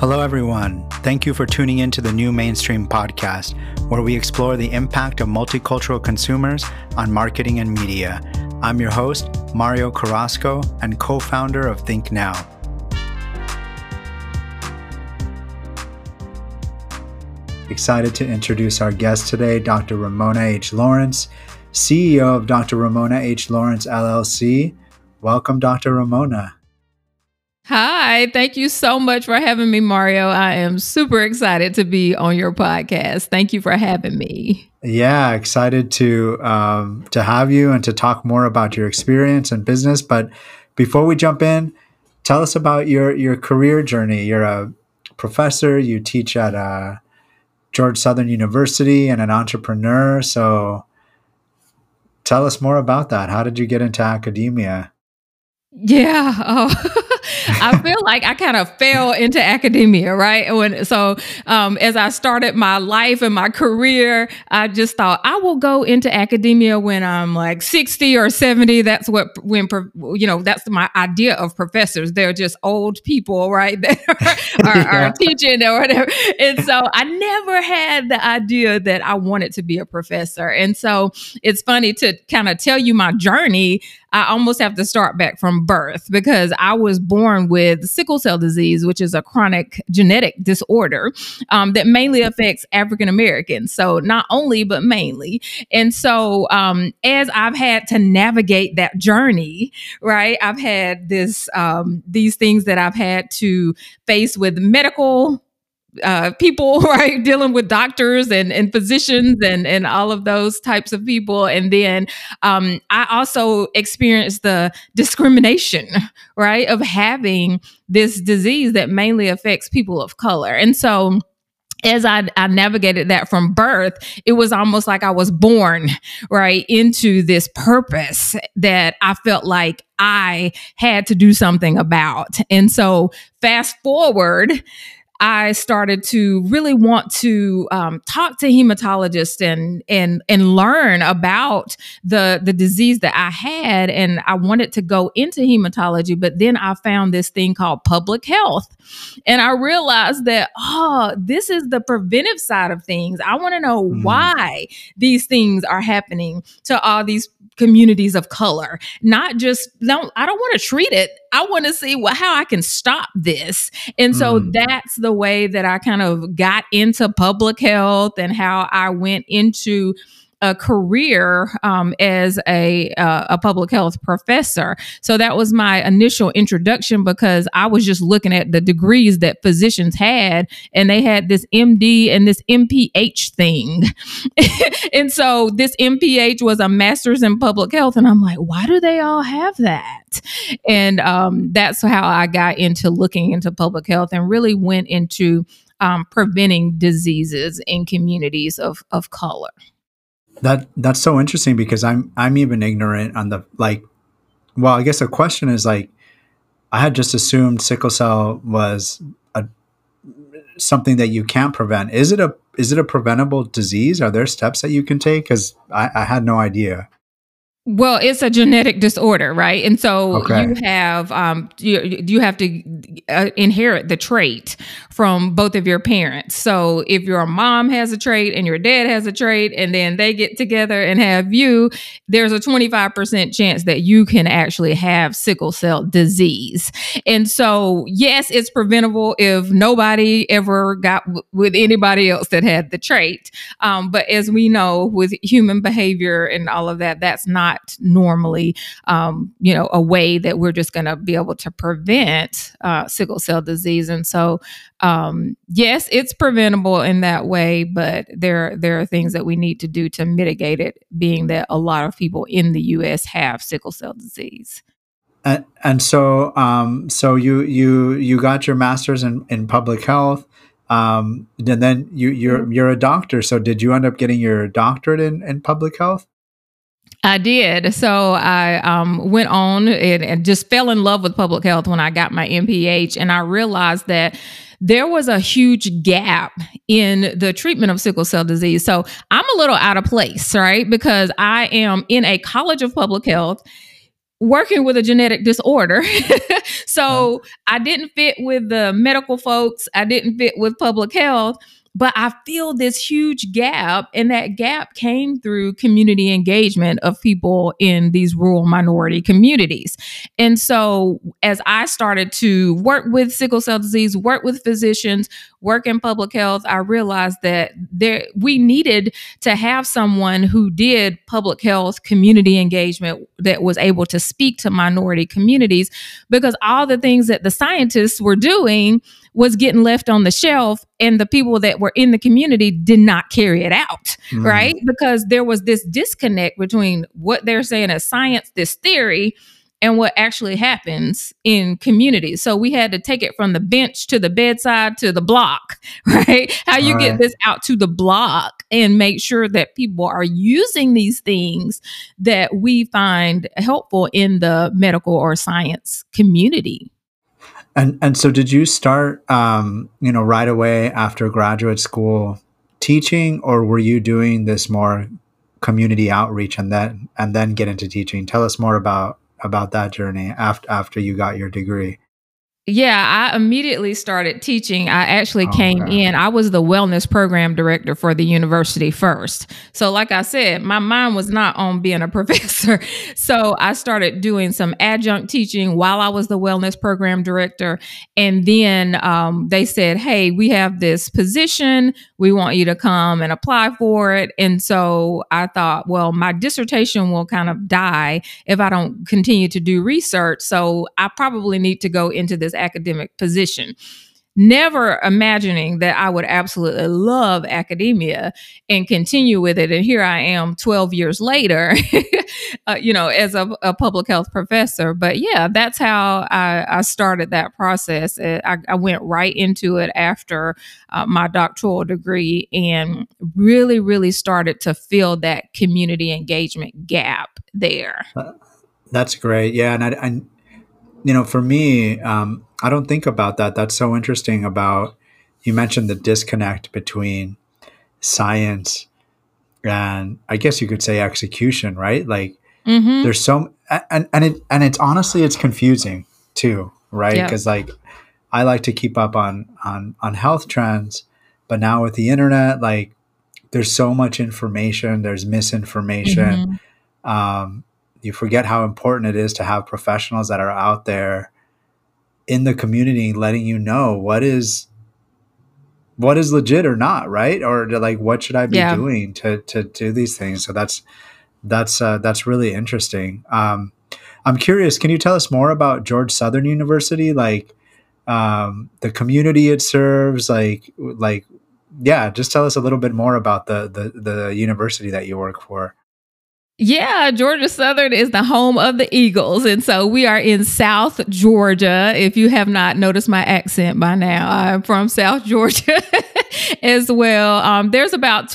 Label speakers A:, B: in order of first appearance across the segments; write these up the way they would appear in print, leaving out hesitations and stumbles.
A: Hello, everyone. Thank you for tuning in to the New Mainstream podcast, where we explore the impact of multicultural consumers on marketing and media. I'm your host, Mario Carrasco, and co-founder of Think Now. Excited to introduce our guest today, Dr. Ramona H. Lawrence, CEO of Dr. Ramona H. Lawrence, LLC. Welcome, Dr. Ramona.
B: Hi, thank you so much for having me, Mario. I am super excited to be on your podcast. Thank you for having me.
A: Yeah, excited to have you and to talk more about your experience and business. But before we jump in, tell us about your career journey. You're a professor. You teach at George Southern University and an entrepreneur. So tell us more about that. How did you get into academia?
B: Yeah. I feel like I kind of fell into academia, right? As I started my life and my career, I just thought I will go into academia when I'm like 60 or 70. That's that's my idea of professors. They're just old people, right? That are teaching or whatever. And so I never had the idea that I wanted to be a professor. And so it's funny to kind of tell you my journey. I almost have to start back from birth because I was born with sickle cell disease, which is a chronic genetic disorder that mainly affects African Americans. So not only, but mainly. And so as I've had to navigate that journey, right, I've had these things that I've had to face with medical people, right, dealing with doctors and physicians and all of those types of people. And then I also experienced the discrimination, right, of having this disease that mainly affects people of color. And so as I navigated that from birth, it was almost like I was born right into this purpose that I felt like I had to do something about. And so fast forward, I started to really want to talk to hematologists and learn about the disease that I had. And I wanted to go into hematology, but then I found this thing called public health. And I realized that, this is the preventive side of things. I want to know why these things are happening to all these communities of color. I don't want to treat it. I want to see how I can stop this. And so that's the way that I kind of got into public health and how I went into a career as a public health professor. So that was my initial introduction because I was just looking at the degrees that physicians had, and they had this MD and this MPH thing. And so this MPH was a master's in public health. And I'm like, why do they all have that? And that's how I got into looking into public health and really went into preventing diseases in communities of color.
A: That's so interesting because I'm even ignorant on I guess the question is I had just assumed sickle cell was something that you can't prevent. Is it a preventable disease? Are there steps that you can take? Because I had no idea.
B: Well, it's a genetic disorder, right? And so you have you have to inherit the trait from both of your parents. So if your mom has a trait and your dad has a trait, and then they get together and have you, there's a 25% chance that you can actually have sickle cell disease. And so, yes, it's preventable if nobody ever got with anybody else that had the trait. But as we know, with human behavior and all of that, that's not normally, a way that we're just going to be able to prevent sickle cell disease. And so, yes, it's preventable in that way, but there are things that we need to do to mitigate it, being that a lot of people in the U.S. have sickle cell disease.
A: And so you got your master's in public health, and then you're a doctor. So did you end up getting your doctorate in public health?
B: I did. So I went on and just fell in love with public health when I got my MPH. And I realized that there was a huge gap in the treatment of sickle cell disease. So I'm a little out of place, right? Because I am in a college of public health working with a genetic disorder. So I didn't fit with the medical folks. I didn't fit with public health, but I feel this huge gap. And that gap came through community engagement of people in these rural minority communities. And so as I started to work with sickle cell disease, work with physicians, work in public health, I realized that we needed to have someone who did public health community engagement that was able to speak to minority communities, because all the things that the scientists were doing was getting left on the shelf, and the people that were in the community did not carry it out, right? Because there was this disconnect between what they're saying as science, this theory, and what actually happens in communities. So we had to take it from the bench to the bedside to the block, right? How you get this out to the block and make sure that people are using these things that we find helpful in the medical or science community.
A: And so did you start, right away after graduate school teaching, or were you doing this more community outreach and then get into teaching? Tell us more about that journey after you got your degree.
B: Yeah, I immediately started teaching. I actually came in. I was the wellness program director for the university first. So like I said, my mind was not on being a professor. So I started doing some adjunct teaching while I was the wellness program director. And then they said, hey, we have this position. We want you to come and apply for it. And so I thought, well, my dissertation will kind of die if I don't continue to do research. So I probably need to go into this academic position, never imagining that I would absolutely love academia and continue with it. And here I am 12 years later, as a public health professor. But yeah, that's how I started that process. I went right into it after my doctoral degree and really, really started to fill that community engagement gap there.
A: That's great. Yeah. And for me, I don't think about that. That's so interesting you mentioned the disconnect between science and, I guess you could say, execution, right? Like there's and it's honestly, it's confusing too, right? Because like I like to keep up on health trends, but now with the internet, like there's so much information, there's misinformation. You forget how important it is to have professionals that are out there in the community letting you know what is legit or not, right? Or like, what should I be doing to do these things? So that's really interesting. I'm curious, can you tell us more about Georgia Southern University? Like the community it serves, just tell us a little bit more about the university that you work for.
B: Yeah, Georgia Southern is the home of the Eagles. And so we are in South Georgia. If you have not noticed my accent by now, I'm from South Georgia as well. There's about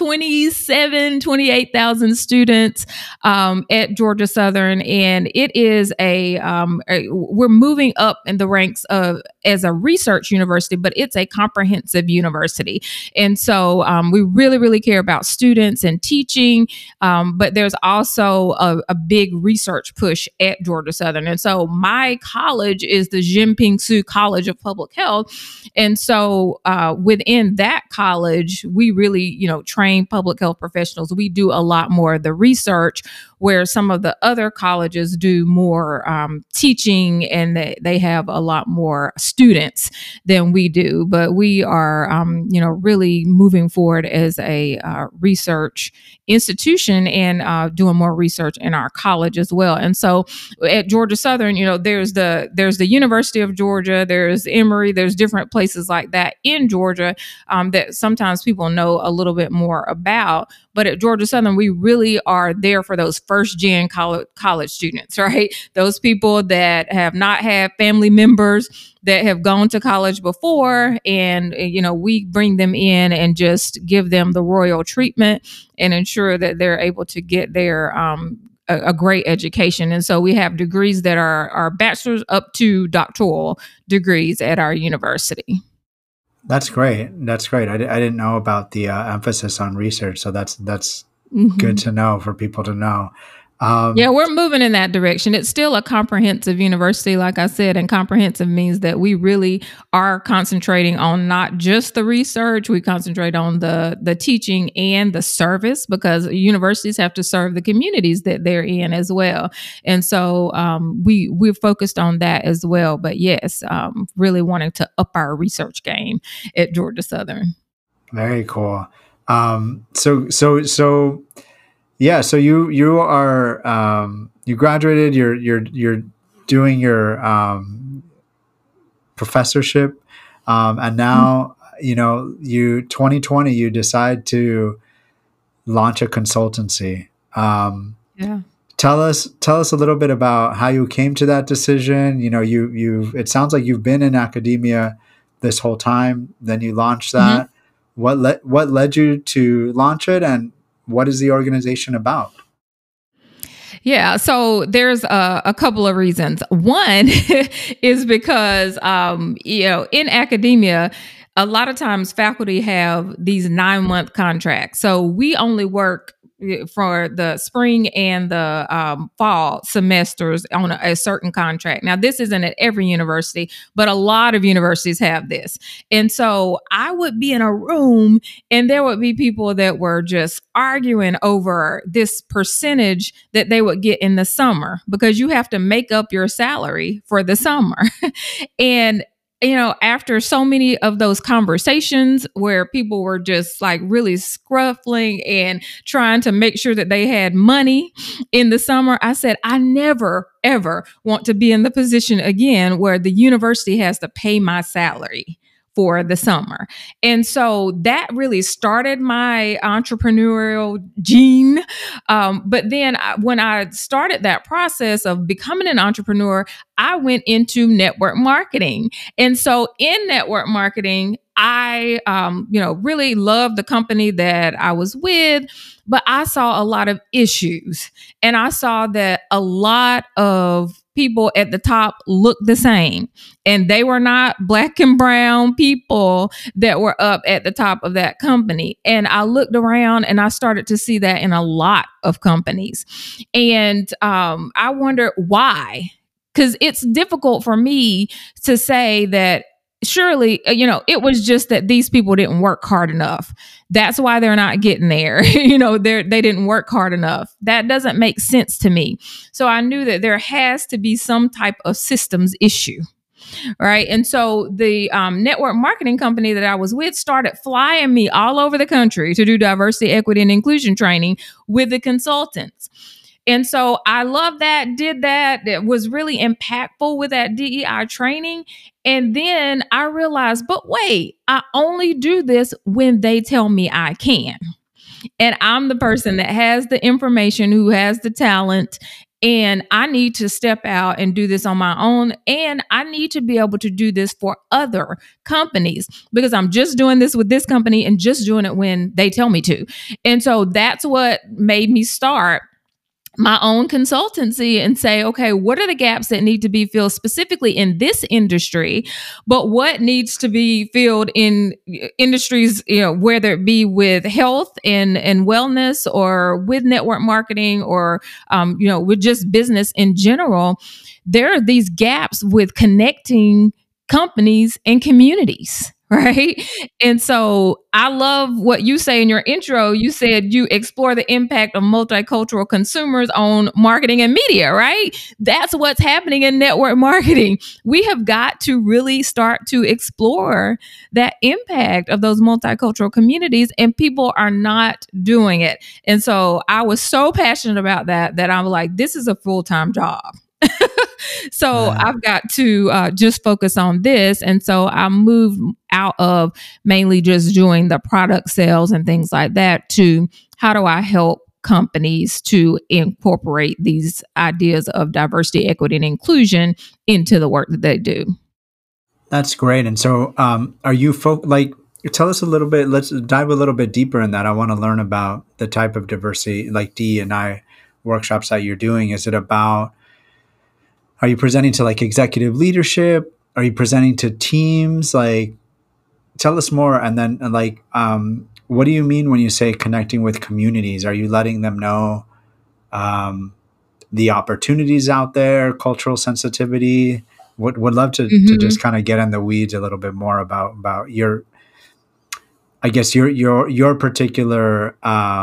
B: 28,000 students at Georgia Southern. And it is we're moving up in the ranks as a research university, but it's a comprehensive university. And so we really, really care about students and teaching. But there's also a big research push at Georgia Southern. And so my college is the Jinping Su College of Public Health. And so within that college, we really, train public health professionals. We do a lot more of the research, where some of the other colleges do more teaching, and they have a lot more students than we do. But we are, really moving forward as a research institution and doing more research in our college as well. And so at Georgia Southern, there's the University of Georgia, there's Emory, there's different places like that in Georgia that sometimes people know a little bit more about. But at Georgia Southern, we really are there for those first-gen college students, right? Those people that have not had family members that have gone to college before, and we bring them in and just give them the royal treatment and ensure that they're able to get their a great education. And so we have degrees that are bachelor's up to doctoral degrees at our university.
A: That's great. That's great. I didn't know about the emphasis on research. So that's good to know for people to know.
B: Yeah, we're moving in that direction. It's still a comprehensive university, like I said, and comprehensive means that we really are concentrating on not just the research. We concentrate on the teaching and the service, because universities have to serve the communities that they're in as well. And so we're focused on that as well. But yes, really wanting to up our research game at Georgia Southern.
A: Very cool. So yeah, so you are you graduated. You're doing your professorship, and now you 2020 you decide to launch a consultancy.
B: Yeah.
A: Tell us a little bit about how you came to that decision. You it sounds like you've been in academia this whole time. Then you launched that. What led you to launch it, and what is the organization about?
B: Yeah, so there's a couple of reasons. One is because, in academia, a lot of times faculty have these 9-month contracts. So we only work for the spring and the fall semesters on a certain contract. Now, this isn't at every university, but a lot of universities have this. And so I would be in a room and there would be people that were just arguing over this percentage that they would get in the summer, because you have to make up your salary for the summer. And after so many of those conversations where people were just like really scruffling and trying to make sure that they had money in the summer, I said, I never, ever want to be in the position again where the university has to pay my salary for the summer. And so that really started my entrepreneurial gene. But then when I started that process of becoming an entrepreneur, I went into network marketing. And so in network marketing, I, really loved the company that I was with, but I saw a lot of issues. And I saw that a lot of people at the top looked the same, and they were not Black and brown people that were up at the top of that company. And I looked around and I started to see that in a lot of companies. And I wondered why, because it's difficult for me to say that surely, it was just that these people didn't work hard enough. That's why they're not getting there. They didn't work hard enough. That doesn't make sense to me. So I knew that there has to be some type of systems issue. Right. And so the network marketing company that I was with started flying me all over the country to do diversity, equity, and inclusion training with the consultants. And so I loved that, did that. It was really impactful with that DEI training. And then I realized, but wait, I only do this when they tell me I can. And I'm the person that has the information, who has the talent. And I need to step out and do this on my own. And I need to be able to do this for other companies, because I'm just doing this with this company and just doing it when they tell me to. And so that's what made me start my own consultancy and say, okay, what are the gaps that need to be filled specifically in this industry, but what needs to be filled in industries, whether it be with health and wellness, or with network marketing, or, with just business in general. There are these gaps with connecting companies and communities. Right. And so I love what you say in your intro. You said you explore the impact of multicultural consumers on marketing and media, right? That's what's happening in network marketing. We have got to really start to explore that impact of those multicultural communities, and people are not doing it. And so I was so passionate about that I was like, this is a full-time job. So yeah. I've got to just focus on this. And so I moved out of mainly just doing the product sales and things like that to how do I help companies to incorporate these ideas of diversity, equity, and inclusion into the work that they do.
A: That's great. And so are you tell us a little bit, let's dive a little bit deeper in that. I want to learn about the type of diversity, like D&I workshops that you're doing. Is it about, are you presenting to like executive leadership? Are you presenting to teams? Like, tell us more. And then what do you mean when you say connecting with communities? Are you letting them know the opportunities out there, cultural sensitivity. Would love to
B: Hmm.
A: just kind of get in the weeds a little bit more about your, I guess your particular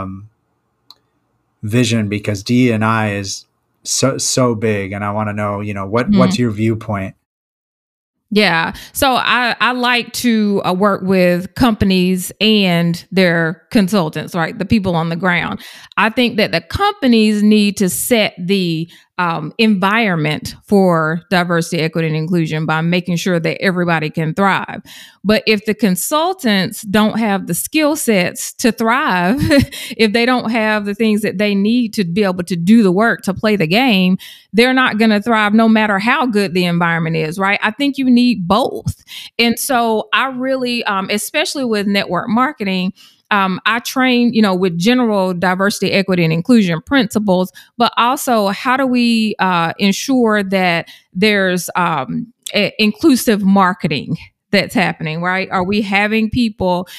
A: vision, because D&I is so big, and I want to know, what's your viewpoint?
B: Yeah. So I like to work with companies and their consultants, right? The people on the ground. I think that the companies need to set the environment for diversity, equity, and inclusion by making sure that everybody can thrive. But if the consultants don't have the skill sets to thrive, if they don't have the things that they need to be able to do the work to play the game, they're not going to thrive no matter how good the environment is, right? I think you need both. And so I really, especially with network marketing, I train, with general diversity, equity, and inclusion principles, but also how do we ensure that there's inclusive marketing that's happening, right? Are we having people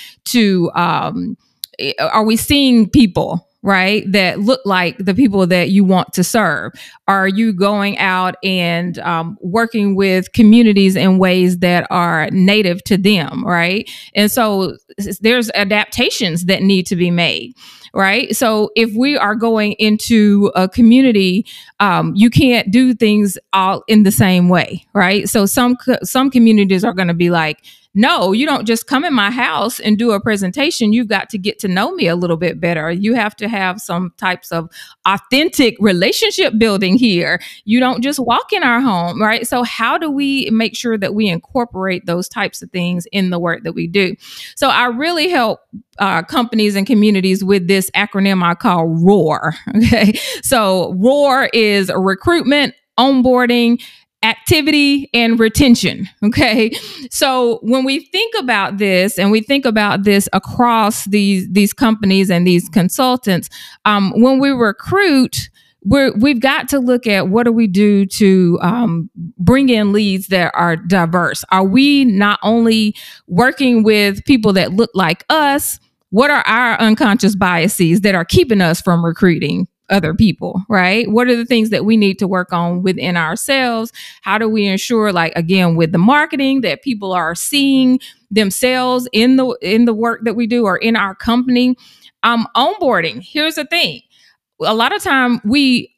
B: are we seeing people, right, that look like the people that you want to serve? Are you going out and working with communities in ways that are native to them, right? And so there's adaptations that need to be made. Right. So if we are going into a community, you can't do things all in the same way. Right. So some communities are going to be like, no, you don't just come in my house and do a presentation. You've got to get to know me a little bit better. You have to have some types of authentic relationship building here. You don't just walk in our home, right? So how do we make sure that we incorporate those types of things in the work that we do? So I really help companies and communities with this acronym I call ROAR. Okay. So ROAR is recruitment, onboarding, activity, and retention. Okay. So when we think about this, and we think about this across these companies and these consultants, when we recruit, we've got to look at what do we do to bring in leads that are diverse. Are we not only working with people that look like us? What are our unconscious biases that are keeping us from recruiting other people, right? What are the things that we need to work on within ourselves? How do we ensure, like, again, with the marketing, that people are seeing themselves in the work that we do or in our company? Onboarding. Here's the thing. A lot of time we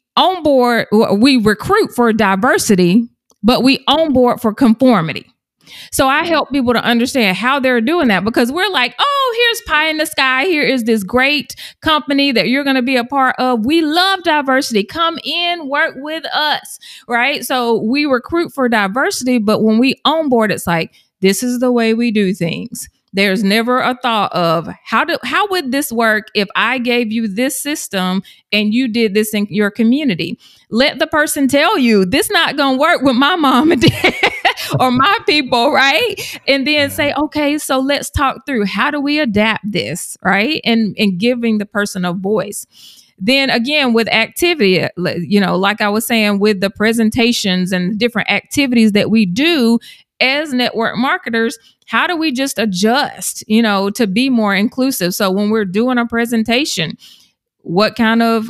B: recruit for diversity, but we onboard for conformity. So I help people to understand how they're doing that, because we're like, oh, here's pie in the sky. Here is this great company that you're going to be a part of. We love diversity. Come in, work with us, right? So we recruit for diversity, but when we onboard, it's like, this is the way we do things. There's never a thought of how would this work if I gave you this system and you did this in your community? Let the person tell you this not going to work with my mom and dad or my people, right? And then say, okay, so let's talk through how do we adapt this, right? And giving the person a voice. Then again, with activity, like I was saying, with the presentations and different activities that we do as network marketers, how do we just adjust, to be more inclusive? So when we're doing a presentation, what kind of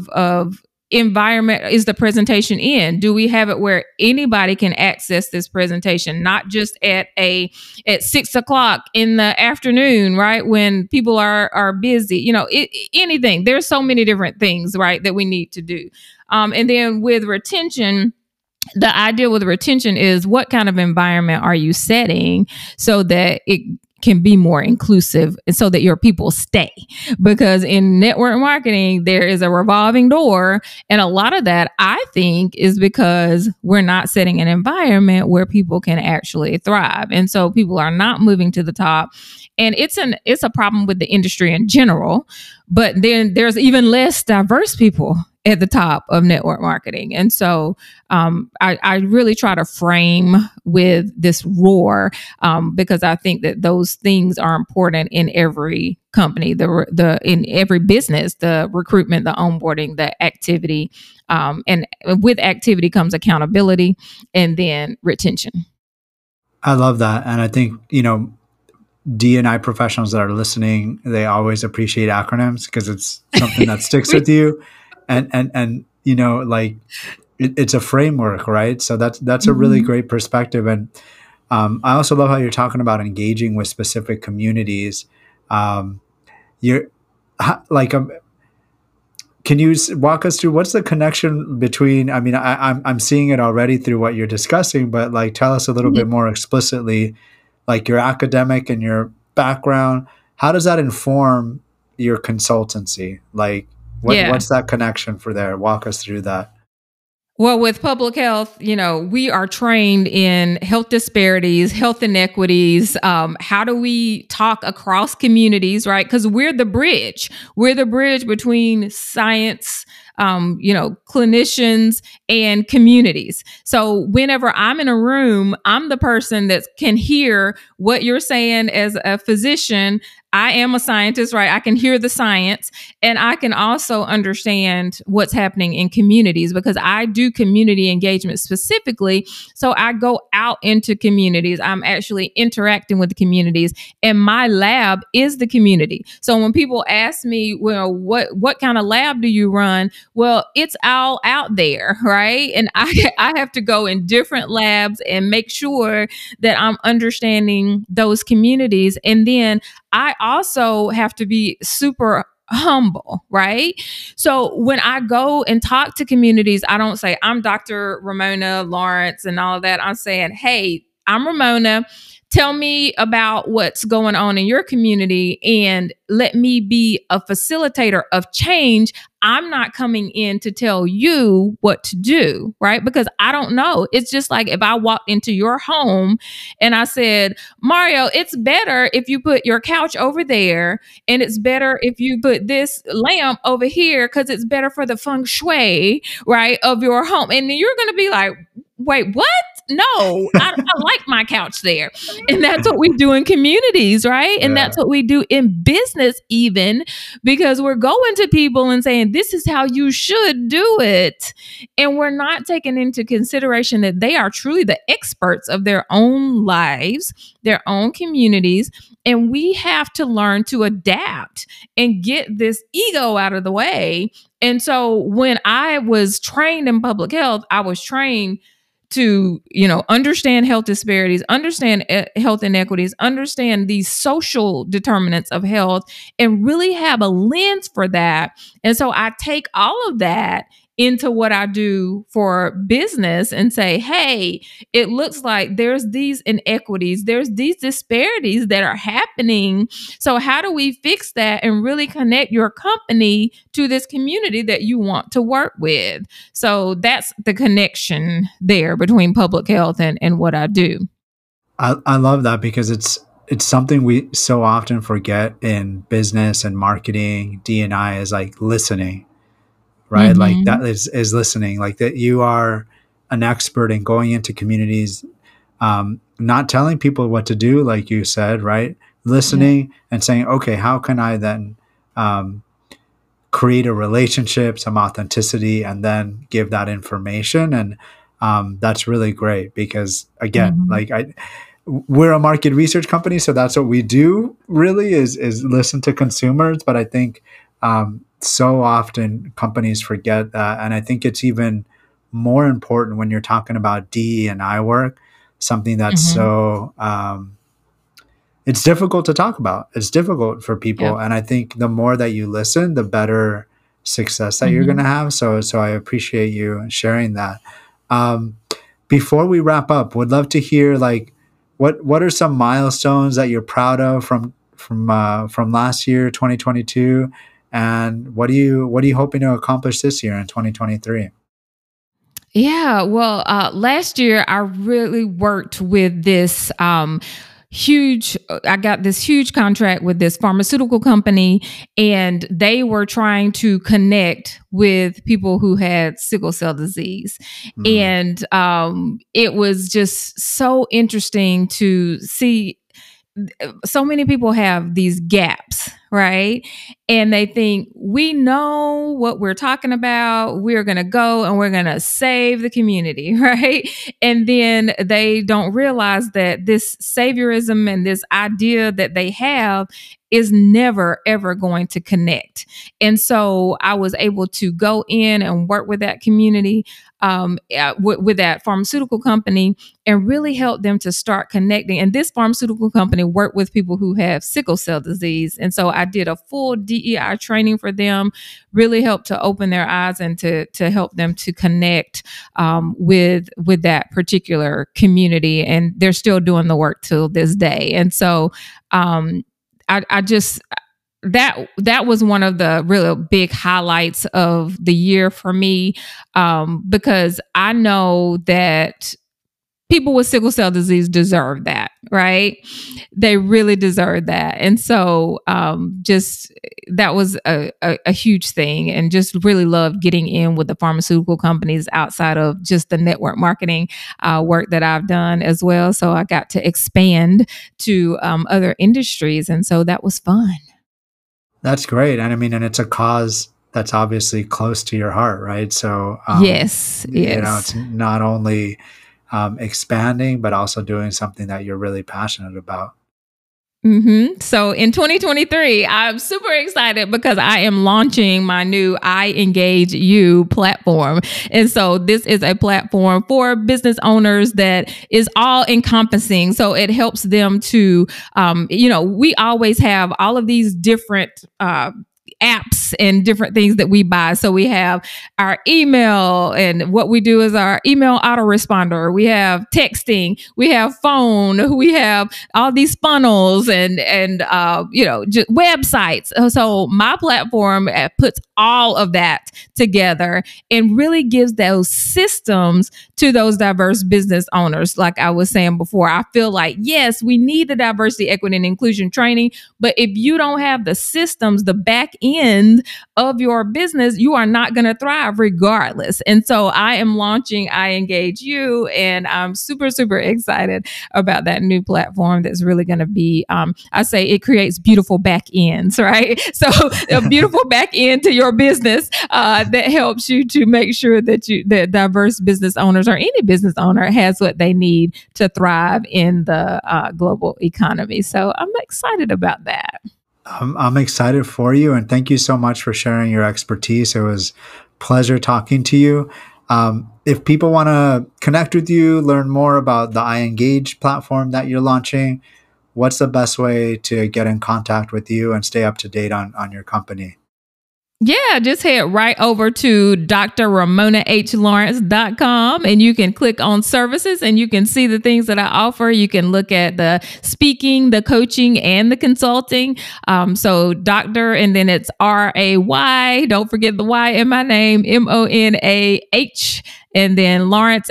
B: environment is the presentation in? Do we have it where anybody can access this presentation, not just at 6 o'clock in the afternoon, right? When people are busy, anything. There's so many different things, right, that we need to do. And then with retention, the idea with retention is what kind of environment are you setting so that it can be more inclusive and so that your people stay. Because in network marketing, there is a revolving door. And a lot of that, I think, is because we're not setting an environment where people can actually thrive. And so people are not moving to the top. And it's a problem with the industry in general. But then there's even less diverse people at the top of network marketing. And so I really try to frame with this ROAR because I think that those things are important in every company, in every business, the recruitment, the onboarding, the activity. And with activity comes accountability and then retention.
A: I love that. And I think, D&I professionals that are listening, they always appreciate acronyms because it's something that sticks with you. And like it's a framework, right? So that's a really
B: Mhm.
A: great perspective. And I also love how you're talking about engaging with specific communities. Um, you're like, can you walk us through what's the connection between? I mean, I'm seeing it already through what you're discussing, but like, tell us a little
B: Mhm.
A: bit more explicitly, like your academic and your background. How does that inform your consultancy? Like,
B: Yeah.
A: what's that connection for there? Walk us through that.
B: Well, with public health, we are trained in health disparities, health inequities. How do we talk across communities, right? Because we're the bridge. We're the bridge between science, clinicians and communities. So whenever I'm in a room, I'm the person that can hear what you're saying as a physician. I am a scientist, right? I can hear the science and I can also understand what's happening in communities because I do community engagement specifically. So I go out into communities. I'm actually interacting with the communities, and my lab is the community. So when people ask me, well, what kind of lab do you run? Well, it's all out there, right? And I have to go in different labs and make sure that I'm understanding those communities. And then I also have to be super humble, right? So when I go and talk to communities, I don't say, I'm Dr. Ramona Lawrence and all of that. I'm saying, hey, I'm Ramona. Tell me about what's going on in your community and let me be a facilitator of change. I'm not coming in to tell you what to do, right? Because I don't know. It's just like if I walked into your home and I said, Mario, it's better if you put your couch over there and it's better if you put this lamp over here because it's better for the feng shui, right, of your home. And then you're going to be like, wait, what? No, I like my couch there. And that's what we do in communities, right? And
A: Yeah.
B: that's what we do in business, even because we're going to people and saying, this is how you should do it. And we're not taking into consideration that they are truly the experts of their own lives, their own communities. And we have to learn to adapt and get this ego out of the way. And so when I was trained in public health, I was trained to understand health disparities, understand health inequities, understand these social determinants of health, and really have a lens for that. And so I take all of that into what I do for business and say, hey, it looks like there's these inequities, there's these disparities that are happening. So how do we fix that and really connect your company to this community that you want to work with? So that's the connection there between public health and what I do.
A: I love that because it's something we so often forget in business and marketing. D&I is like listening, right? Like that
B: Mm-hmm.
A: is listening. Like that you are an expert in going into communities, not telling people what to do, like you said, right?
B: Yeah.
A: Listening and saying, okay, how can I then um, create a relationship, some authenticity, and then give that information. And that's really great because again,
B: Mm-hmm.
A: we're a market research company, so that's what we do. Really, is listen to consumers. But I think so often companies forget that, and I think it's even more important when you're talking about DE and I work, something that's
B: Mm-hmm.
A: so it's difficult to talk about. It's difficult for
B: Yeah.
A: people, and I think the more that you listen, the better success that you're going to
B: Mm-hmm.
A: have. So I appreciate you sharing that. Um, Before we wrap up, would love to hear like what are some milestones that you're proud of from last year, 2022, and what are you hoping to accomplish this year in 2023?
B: Yeah, well, last year I really worked with this huge. I got this huge contract with this pharmaceutical company, and they were trying to connect with people who had sickle cell disease,
A: Mm,
B: and it was just so interesting to see so many people have these gaps, right? And they think, we know what we're talking about. We're going to go and we're going to save the community, right? And then they don't realize that this saviorism and this idea that they have is never, ever going to connect. And so I was able to go in and work with that community, with that pharmaceutical company, and really help them to start connecting. And this pharmaceutical company worked with people who have sickle cell disease. And so I did a full DEI training for them, really helped to open their eyes and to help them to connect with that particular community. And they're still doing the work till this day. And so I just, that was one of the really big highlights of the year for me, because I know that people with sickle cell disease deserve that, right? They really deserve that. And so just that was a huge thing, and just really loved getting in with the pharmaceutical companies outside of just the network marketing work that I've done as well. So I got to expand to other industries. And so that was fun.
A: That's great. And I mean, and it's a cause that's obviously close to your heart, right? So
B: yes.
A: You know, it's not only expanding, but also doing something that you're really passionate about.
B: Mm-hmm. So in 2023, I'm super excited because I am launching my new I Engage You platform. And so this is a platform for business owners that is all encompassing. So it helps them to, we always have all of these different apps and different things that we buy. So we have our email, and what we do is our email autoresponder. We have texting, we have phone, we have all these funnels and just websites. So my platform puts all of that together and really gives those systems to those diverse business owners. Like I was saying before, I feel like, yes, we need the diversity, equity, and inclusion training, but if you don't have the systems, the back end of your business, you are not going to thrive regardless. And so I am launching I Engage You, and I'm super, super excited about that new platform that's really going to be, I say it creates beautiful back ends, right? So a beautiful back end to your business that helps you to make sure that diverse business owners or any business owner has what they need to thrive in the global economy. So I'm excited about that.
A: I'm excited for you, and thank you so much for sharing your expertise. It was a pleasure talking to you. If people want to connect with you, learn more about the I Engage platform that you're launching, what's the best way to get in contact with you and stay up to date on your company?
B: Yeah, just head right over to drramonalawrence.com, and you can click on services and you can see the things that I offer. You can look at the speaking, the coaching, and the consulting. So doctor, and then it's R-A-Y. Don't forget the Y in my name, M-O-N-A-H. And then Lawrence,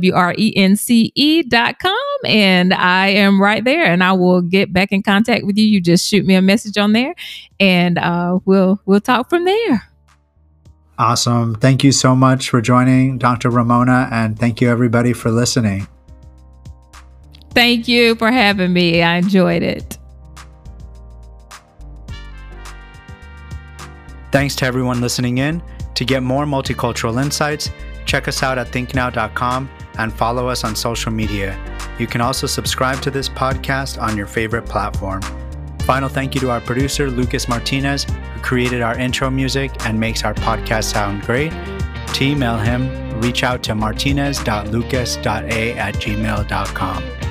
B: LAWRENCE.com. And I am right there, and I will get back in contact with you. You just shoot me a message on there, and we'll talk from there.
A: Awesome. Thank you so much for joining, Dr. Ramona, and thank you everybody for listening.
B: Thank you for having me. I enjoyed it.
A: Thanks to everyone listening in. To get more multicultural insights, check us out at thinknow.com and follow us on social media. You can also subscribe to this podcast on your favorite platform. Final thank you to our producer, Lucas Martinez, who created our intro music and makes our podcast sound great. To email him, reach out to martinez.lucas.a@gmail.com.